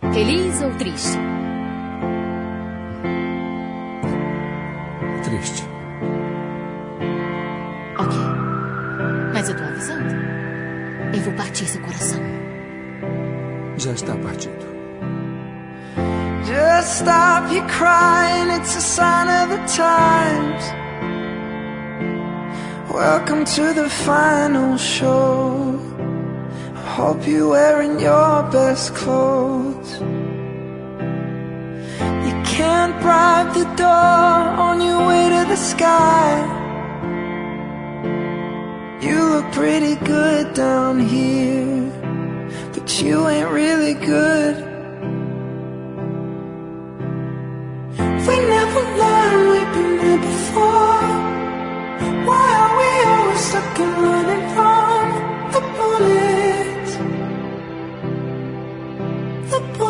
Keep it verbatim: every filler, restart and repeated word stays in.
Feliz ou triste? Triste. Ok. Mas eu tô avisando. Eu vou partir seu coração. Já está partido. Just stop your crying, it's a sign of the times. Welcome to the final show. I hope you're wearing your best clothes. You can't bribe the door on your way to the sky. You look pretty good down here, but you ain't really good. We never learned, we've been here before. Why are we always stuck and running from the bullets? The bullets.